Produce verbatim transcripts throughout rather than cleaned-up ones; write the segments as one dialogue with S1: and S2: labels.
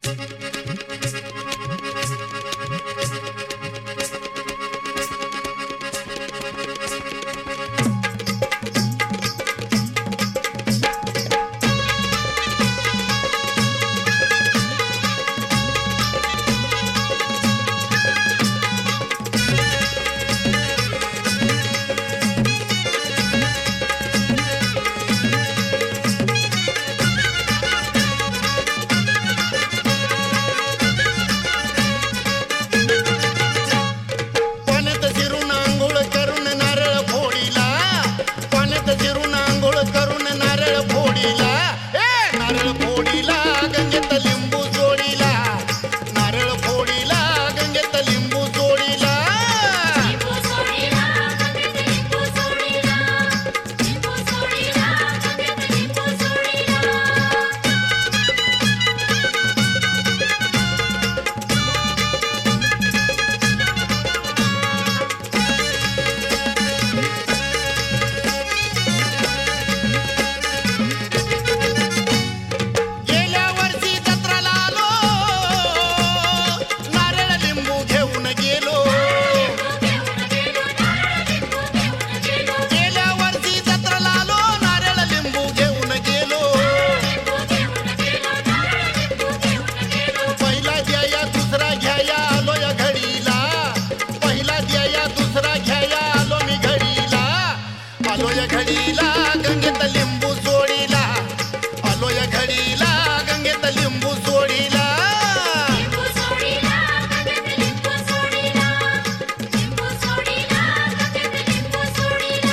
S1: आलो या घडीला गंगेत लिंबू सोडीला, आलो या घडीला गंगेत लिंबू सोडीला.
S2: लिंबू सोडीला गंगेत लिंबू सोडीला, लिंबू सोडीला गंगेत लिंबू सोडीला.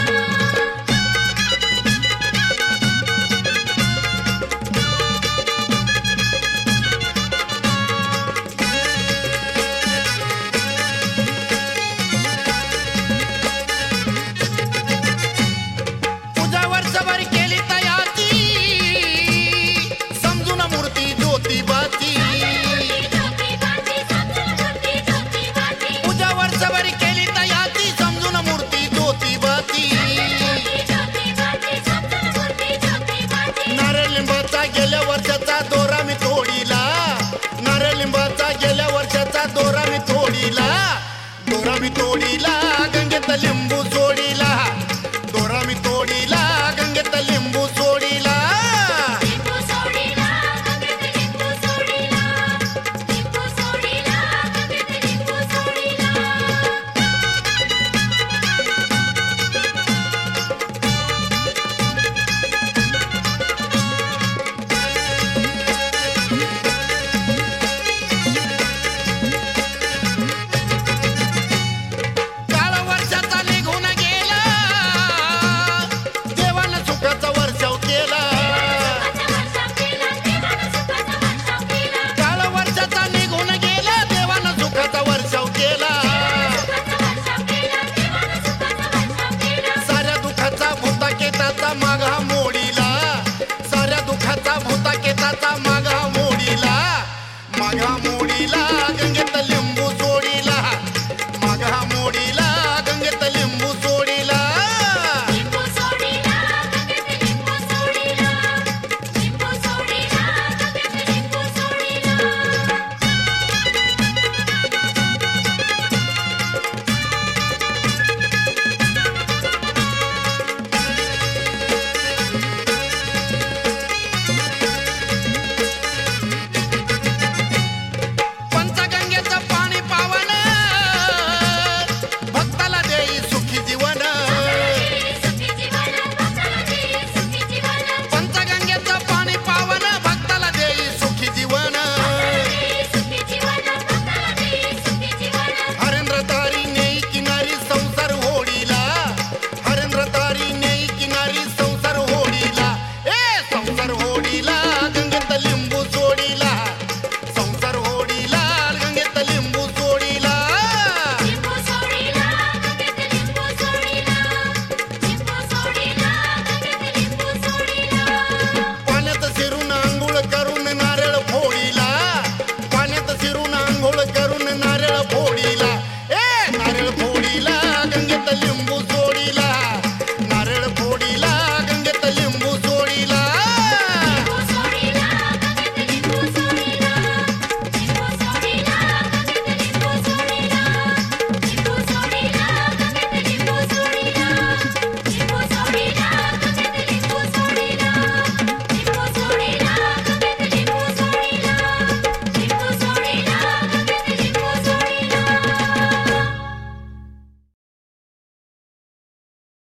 S1: तुझ्या वर्षभर केली तयारी, समजून मूर्ती ज्योतिबाची. तुझ्या वर्षभर केली तयारी, समजून मूर्ती ज्योतिबाची. नारळ लिंबाचा गेल्या वर्षाचा दोरा मी तोडीला, नारळ लिंबाचा गेल्या वर्षाचा दोरा मी तोडीला, दोरा मी तोडीला गंगेत लिंबू